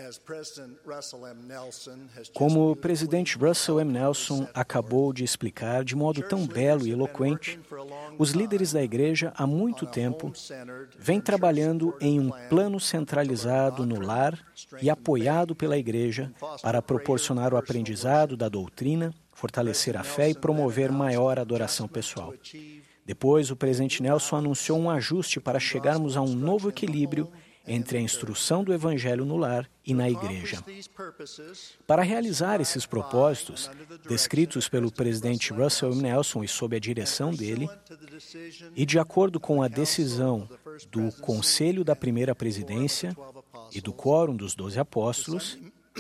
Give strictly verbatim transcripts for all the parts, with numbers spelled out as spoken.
Como o presidente Russell M. Nelson acabou de explicar de modo tão belo e eloquente, os líderes da igreja há muito tempo vêm trabalhando em um plano centralizado no lar e apoiado pela igreja para proporcionar o aprendizado da doutrina, fortalecer a fé e promover maior adoração pessoal. Depois, o presidente Nelson anunciou um ajuste para chegarmos a um novo equilíbrio entre a instrução do Evangelho no lar e na igreja. Para realizar esses propósitos, descritos pelo presidente Russell M. Nelson e sob a direção dele, e de acordo com a decisão do Conselho da Primeira Presidência e do Quórum dos Doze Apóstolos,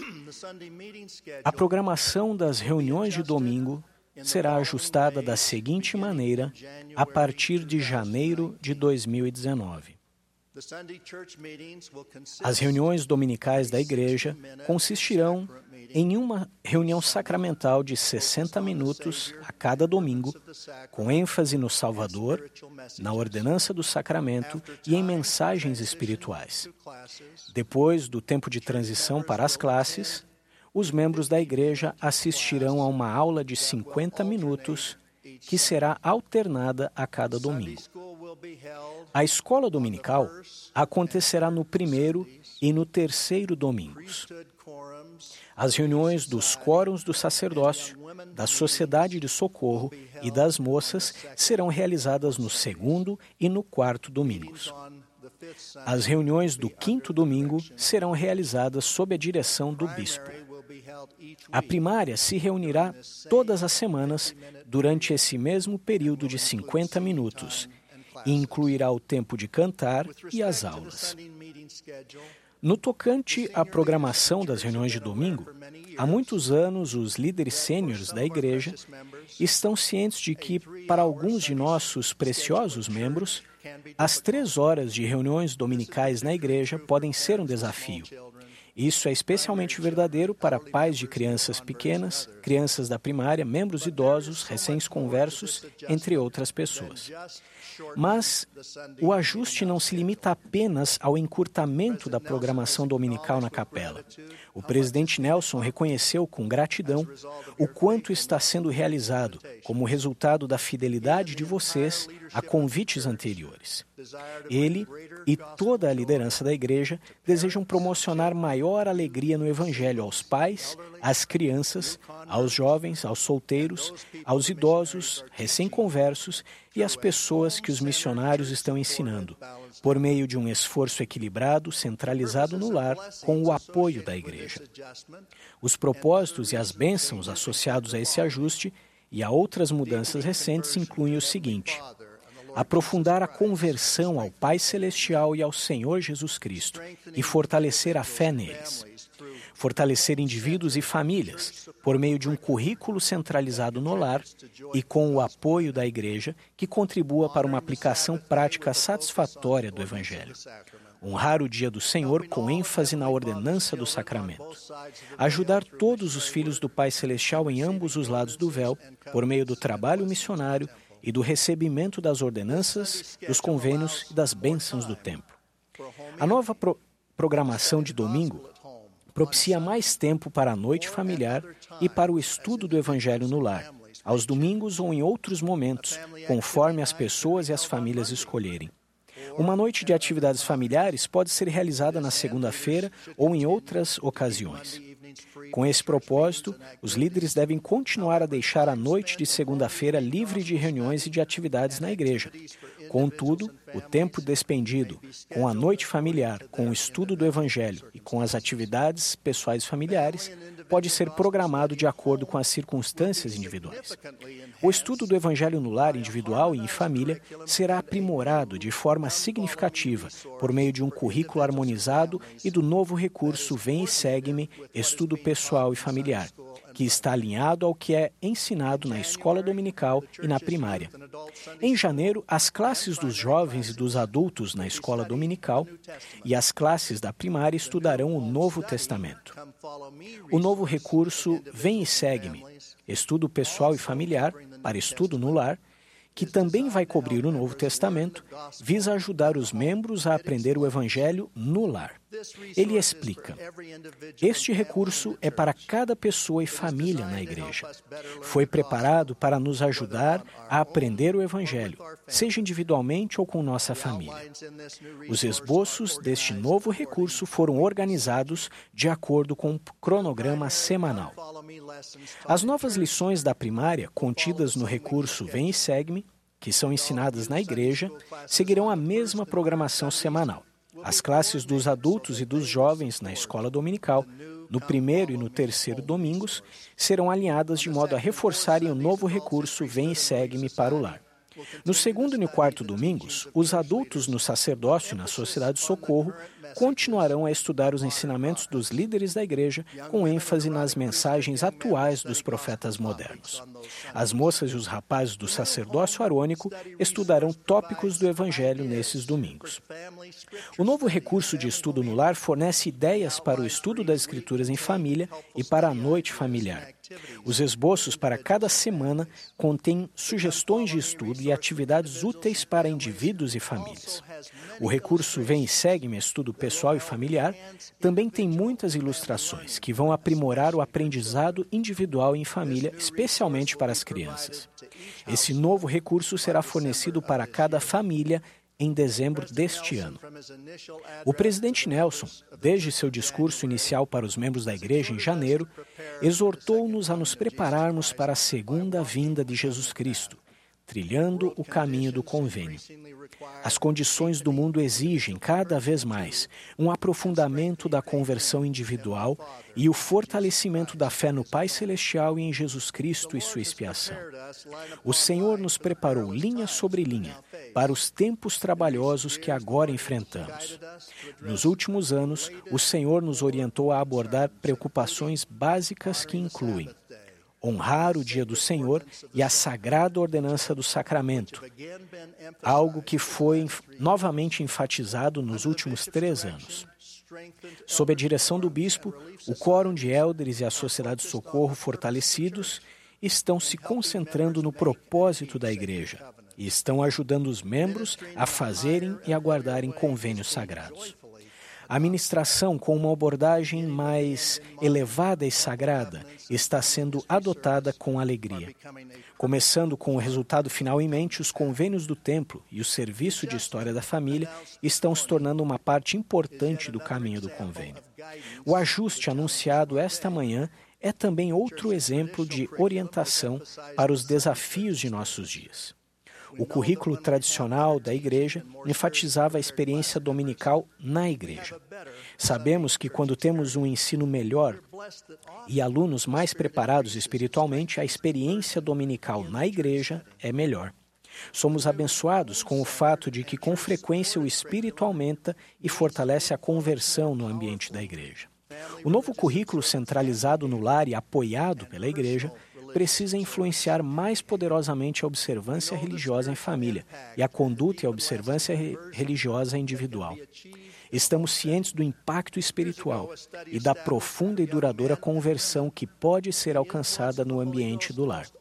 a programação das reuniões de domingo será ajustada da seguinte maneira a partir de janeiro de dois mil e dezenove. As reuniões dominicais da igreja consistirão em uma reunião sacramental de sessenta minutos a cada domingo, com ênfase no Salvador, na ordenança do sacramento e em mensagens espirituais. Depois do tempo de transição para as classes, os membros da igreja assistirão a uma aula de cinquenta minutos, que será alternada a cada domingo. A escola dominical acontecerá no primeiro e no terceiro domingos. As reuniões dos quórums do sacerdócio, da sociedade de socorro e das moças serão realizadas no segundo e no quarto domingos. As reuniões do quinto domingo serão realizadas sob a direção do bispo. A primária se reunirá todas as semanas durante esse mesmo período de cinquenta minutos e incluirá o tempo de cantar e as aulas. No tocante à programação das reuniões de domingo, há muitos anos os líderes sêniores da igreja estão cientes de que, para alguns de nossos preciosos membros, as três horas de reuniões dominicais na igreja podem ser um desafio. Isso é especialmente verdadeiro para pais de crianças pequenas, crianças da primária, membros idosos, recém-conversos, entre outras pessoas. Mas o ajuste não se limita apenas ao encurtamento da programação dominical na capela. O presidente Nelson reconheceu com gratidão o quanto está sendo realizado como resultado da fidelidade de vocês a convites anteriores. Ele e toda a liderança da igreja desejam promocionar maior alegria no Evangelho aos pais, às crianças, aos jovens, aos solteiros, aos idosos, recém-conversos e às pessoas que os missionários estão ensinando, por meio de um esforço equilibrado, centralizado no lar, com o apoio da igreja. Os propósitos e as bênçãos associados a esse ajuste e a outras mudanças recentes incluem o seguinte: aprofundar a conversão ao Pai Celestial e ao Senhor Jesus Cristo e fortalecer a fé neles. Fortalecer indivíduos e famílias por meio de um currículo centralizado no lar e com o apoio da igreja que contribua para uma aplicação prática satisfatória do Evangelho. Honrar o dia do Senhor com ênfase na ordenança do sacramento. Ajudar todos os filhos do Pai Celestial em ambos os lados do véu por meio do trabalho missionário e do recebimento das ordenanças, dos convênios e das bênçãos do templo. A nova pro- programação de domingo propicia mais tempo para a noite familiar e para o estudo do Evangelho no lar, aos domingos ou em outros momentos, conforme as pessoas e as famílias escolherem. Uma noite de atividades familiares pode ser realizada na segunda-feira ou em outras ocasiões. Com esse propósito, os líderes devem continuar a deixar a noite de segunda-feira livre de reuniões e de atividades na igreja. Contudo, o tempo despendido com a noite familiar, com o estudo do Evangelho e com as atividades pessoais familiares pode ser programado de acordo com as circunstâncias individuais. O estudo do Evangelho no lar individual e em família será aprimorado de forma significativa por meio de um currículo harmonizado e do novo recurso Vem e Segue-me, estudo pessoal e familiar, que está alinhado ao que é ensinado na escola dominical e na primária. Em janeiro, as classes dos jovens e dos adultos na escola dominical e as classes da primária estudarão o Novo Testamento. O novo recurso Vem e Segue-me, estudo pessoal e familiar, para estudo no lar, que também vai cobrir o Novo Testamento, visa ajudar os membros a aprender o Evangelho no lar. Ele explica: este recurso é para cada pessoa e família na igreja. Foi preparado para nos ajudar a aprender o Evangelho, seja individualmente ou com nossa família. Os esboços deste novo recurso foram organizados de acordo com um cronograma semanal. As novas lições da primária, contidas no recurso Vem e Segue-me, que são ensinadas na igreja, seguirão a mesma programação semanal. As classes dos adultos e dos jovens na escola dominical, no primeiro e no terceiro domingos, serão alinhadas de modo a reforçarem o novo recurso Vem e Segue-me para o lar. No segundo e no quarto domingos, os adultos no sacerdócio e na Sociedade de Socorro continuarão a estudar os ensinamentos dos líderes da igreja, com ênfase nas mensagens atuais dos profetas modernos. As moças e os rapazes do sacerdócio arônico estudarão tópicos do Evangelho nesses domingos. O novo recurso de estudo no lar fornece ideias para o estudo das Escrituras em família e para a noite familiar. Os esboços para cada semana contêm sugestões de estudo e atividades úteis para indivíduos e famílias. O recurso Vem e Segue-me, estudo pessoal e familiar, também tem muitas ilustrações que vão aprimorar o aprendizado individual e em família, especialmente para as crianças. Esse novo recurso será fornecido para cada família em dezembro deste ano. O presidente Nelson, desde seu discurso inicial para os membros da igreja em janeiro, exortou-nos a nos prepararmos para a segunda vinda de Jesus Cristo, trilhando o caminho do convênio. As condições do mundo exigem, cada vez mais, um aprofundamento da conversão individual e o fortalecimento da fé no Pai Celestial e em Jesus Cristo e sua expiação. O Senhor nos preparou linha sobre linha para os tempos trabalhosos que agora enfrentamos. Nos últimos anos, o Senhor nos orientou a abordar preocupações básicas que incluem honrar o dia do Senhor e a sagrada ordenança do sacramento, algo que foi novamente enfatizado nos últimos três anos. Sob a direção do bispo, o Quórum de Élderes e a Sociedade de Socorro fortalecidos estão se concentrando no propósito da igreja e estão ajudando os membros a fazerem e a guardarem convênios sagrados. A ministração, com uma abordagem mais elevada e sagrada, está sendo adotada com alegria. Começando com o resultado final em mente, os convênios do templo e o serviço de história da família estão se tornando uma parte importante do caminho do convênio. O ajuste anunciado esta manhã é também outro exemplo de orientação para os desafios de nossos dias. O currículo tradicional da igreja enfatizava a experiência dominical na igreja. Sabemos que quando temos um ensino melhor e alunos mais preparados espiritualmente, a experiência dominical na igreja é melhor. Somos abençoados com o fato de que, com frequência, o Espírito aumenta e fortalece a conversão no ambiente da igreja. O novo currículo centralizado no lar e apoiado pela igreja precisa influenciar mais poderosamente a observância religiosa em família e a conduta e a observância re- religiosa individual. Estamos cientes do impacto espiritual e da profunda e duradoura conversão que pode ser alcançada no ambiente do lar.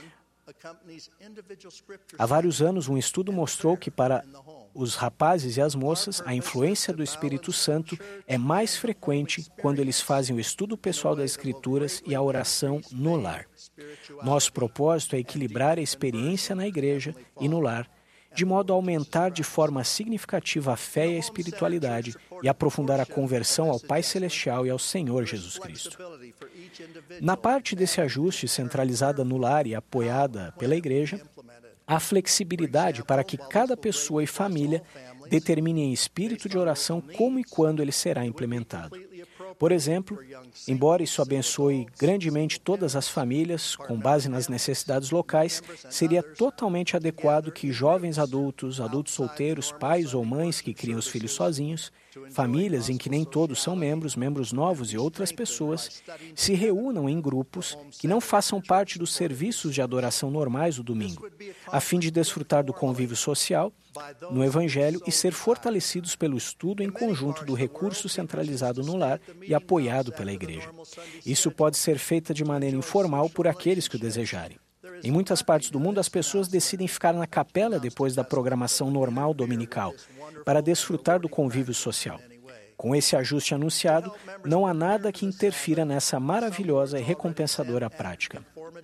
Há vários anos, um estudo mostrou que para os rapazes e as moças, a influência do Espírito Santo é mais frequente quando eles fazem o estudo pessoal das Escrituras e a oração no lar. Nosso propósito é equilibrar a experiência na igreja e no lar, de modo a aumentar de forma significativa a fé e a espiritualidade e aprofundar a conversão ao Pai Celestial e ao Senhor Jesus Cristo. Na parte desse ajuste centralizada no lar e apoiada pela igreja, há flexibilidade para que cada pessoa e família determine em espírito de oração como e quando ele será implementado. Por exemplo, embora isso abençoe grandemente todas as famílias, com base nas necessidades locais, seria totalmente adequado que jovens adultos, adultos solteiros, pais ou mães que criam os filhos sozinhos, famílias em que nem todos são membros, membros novos e outras pessoas, se reúnam em grupos que não façam parte dos serviços de adoração normais do domingo, a fim de desfrutar do convívio social no Evangelho e ser fortalecidos pelo estudo em conjunto do recurso centralizado no lar e apoiado pela igreja. Isso pode ser feito de maneira informal por aqueles que o desejarem. Em muitas partes do mundo, as pessoas decidem ficar na capela depois da programação normal dominical, para desfrutar do convívio social. Com esse ajuste anunciado, não há nada que interfira nessa maravilhosa e recompensadora prática.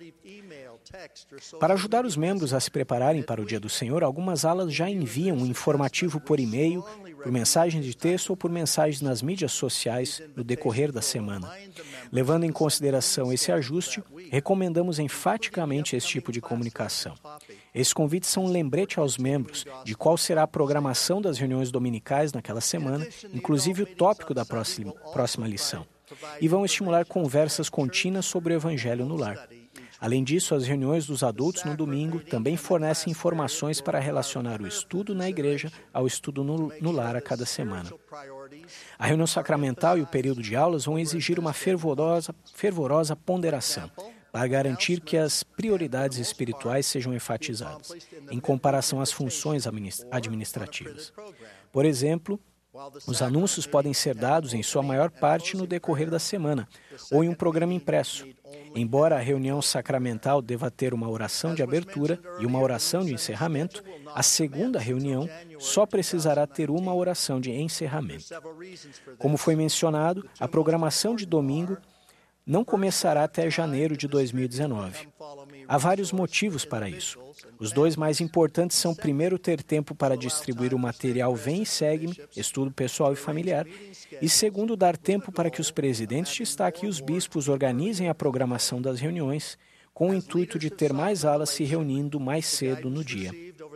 Para ajudar os membros a se prepararem para o Dia do Senhor, algumas alas já enviam um informativo por e-mail, por mensagem de texto ou por mensagens nas mídias sociais no decorrer da semana. Levando em consideração esse ajuste, recomendamos enfaticamente esse tipo de comunicação. Esses convites são um lembrete aos membros de qual será a programação das reuniões dominicais naquela semana, inclusive o tópico da próxima, próxima lição, e vão estimular conversas contínuas sobre o Evangelho no lar. Além disso, as reuniões dos adultos no domingo também fornecem informações para relacionar o estudo na igreja ao estudo no, no lar a cada semana. A reunião sacramental e o período de aulas vão exigir uma fervorosa, fervorosa ponderação para garantir que as prioridades espirituais sejam enfatizadas, em comparação às funções administrativas. Por exemplo, os anúncios podem ser dados, em sua maior parte, no decorrer da semana, ou em um programa impresso. Embora a reunião sacramental deva ter uma oração de abertura e uma oração de encerramento, a segunda reunião só precisará ter uma oração de encerramento. Como foi mencionado, a programação de domingo não começará até janeiro de dois mil e dezenove. Há vários motivos para isso. Os dois mais importantes são, primeiro, ter tempo para distribuir o material Vem e Segue-me, estudo pessoal e familiar, e segundo, dar tempo para que os presidentes de destaque e os bispos organizem a programação das reuniões, com o intuito de ter mais alas se reunindo mais cedo no dia.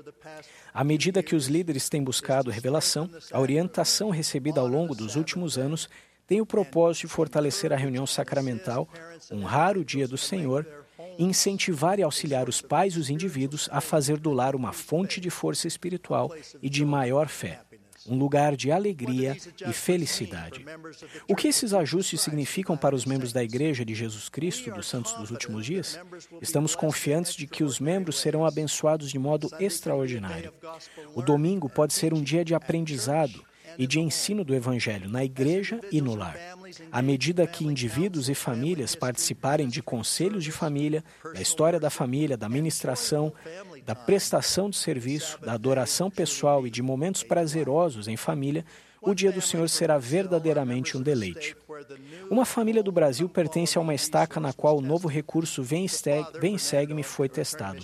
À medida que os líderes têm buscado revelação, a orientação recebida ao longo dos últimos anos tem o propósito de fortalecer a reunião sacramental, honrar o Dia do Senhor, e incentivar e auxiliar os pais e os indivíduos a fazer do lar uma fonte de força espiritual e de maior fé, um lugar de alegria e felicidade. O que esses ajustes significam para os membros da Igreja de Jesus Cristo dos Santos dos Últimos Dias? Estamos confiantes de que os membros serão abençoados de modo extraordinário. O domingo pode ser um dia de aprendizado e de ensino do Evangelho na igreja e no lar. À medida que indivíduos e famílias participarem de conselhos de família, da história da família, da ministração, da prestação de serviço, da adoração pessoal e de momentos prazerosos em família, o Dia do Senhor será verdadeiramente um deleite. Uma família do Brasil pertence a uma estaca na qual o novo recurso Vem e Segue-me foi testado.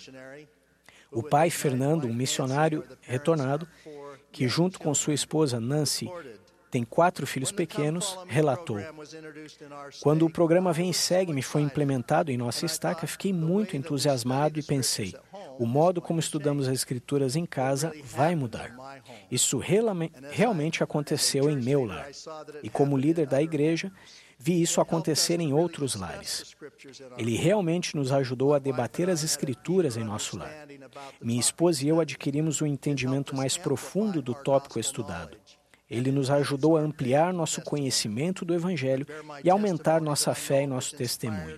O pai, Fernando, um missionário retornado, que junto com sua esposa Nancy tem quatro filhos pequenos, relatou: quando o programa Vem e Segue-me foi implementado em nossa estaca, fiquei muito entusiasmado e pensei, o modo como estudamos as Escrituras em casa vai mudar. Isso realmente aconteceu em meu lar. E como líder da igreja, vi isso acontecer em outros lares. Ele realmente nos ajudou a debater as Escrituras em nosso lar. Minha esposa e eu adquirimos um entendimento mais profundo do tópico estudado. Ele nos ajudou a ampliar nosso conhecimento do Evangelho e aumentar nossa fé e nosso testemunho.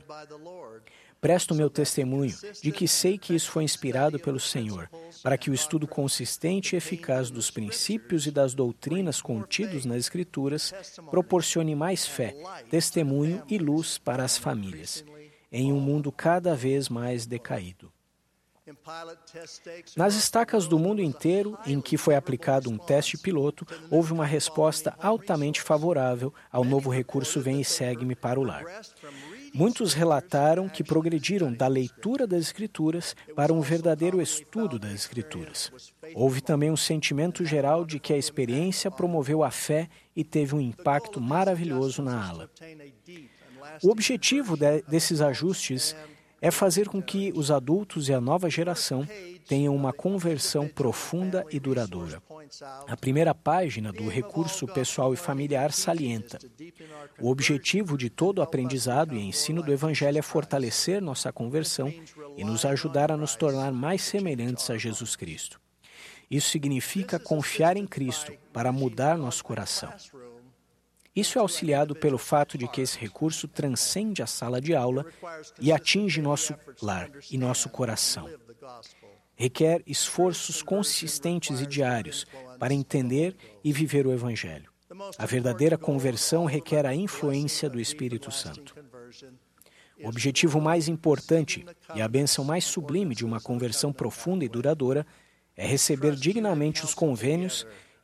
Presto meu testemunho de que sei que isso foi inspirado pelo Senhor, para que o estudo consistente e eficaz dos princípios e das doutrinas contidos nas Escrituras proporcione mais fé, testemunho e luz para as famílias, em um mundo cada vez mais decaído. Nas estacas do mundo inteiro, em que foi aplicado um teste piloto, houve uma resposta altamente favorável ao novo recurso Vem e Segue-me para o lar. Muitos relataram que progrediram da leitura das Escrituras para um verdadeiro estudo das Escrituras. Houve também um sentimento geral de que a experiência promoveu a fé e teve um impacto maravilhoso na ala. O objetivo de, desses ajustes é fazer com que os adultos e a nova geração tenham uma conversão profunda e duradoura. A primeira página do recurso pessoal e familiar salienta: o objetivo de todo o aprendizado e ensino do Evangelho é fortalecer nossa conversão e nos ajudar a nos tornar mais semelhantes a Jesus Cristo. Isso significa confiar em Cristo para mudar nosso coração. Isso é auxiliado pelo fato de que esse recurso transcende a sala de aula e atinge nosso lar e nosso coração. Requer esforços consistentes e diários para entender e viver o Evangelho. A verdadeira conversão requer a influência do Espírito Santo. O objetivo mais importante e a bênção mais sublime de uma conversão profunda e duradoura é receber dignamente os convênios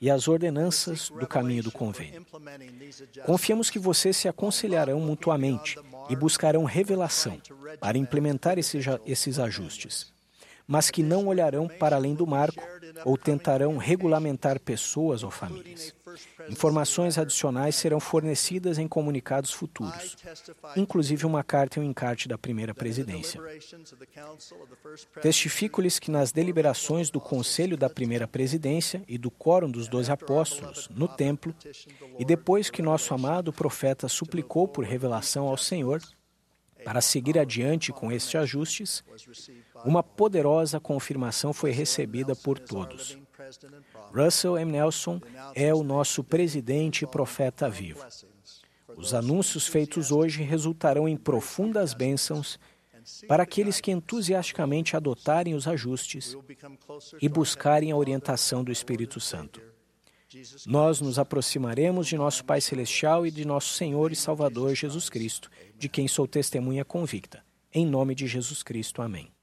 e as ordenanças do caminho do convênio. Confiamos que vocês se aconselharão mutuamente e buscarão revelação para implementar esses, esses ajustes, mas que não olharão para além do marco ou tentarão regulamentar pessoas ou famílias. Informações adicionais serão fornecidas em comunicados futuros, inclusive uma carta e um encarte da primeira presidência. Testifico-lhes que nas deliberações do Conselho da Primeira Presidência e do Quórum dos Doze Apóstolos, no Templo, e depois que nosso amado profeta suplicou por revelação ao Senhor, para seguir adiante com estes ajustes, uma poderosa confirmação foi recebida por todos. Russell M. Nelson é o nosso presidente e profeta vivo. Os anúncios feitos hoje resultarão em profundas bênçãos para aqueles que entusiasticamente adotarem os ajustes e buscarem a orientação do Espírito Santo. Nós nos aproximaremos de nosso Pai Celestial e de nosso Senhor e Salvador Jesus Cristo, de quem sou testemunha convicta. Em nome de Jesus Cristo. Amém.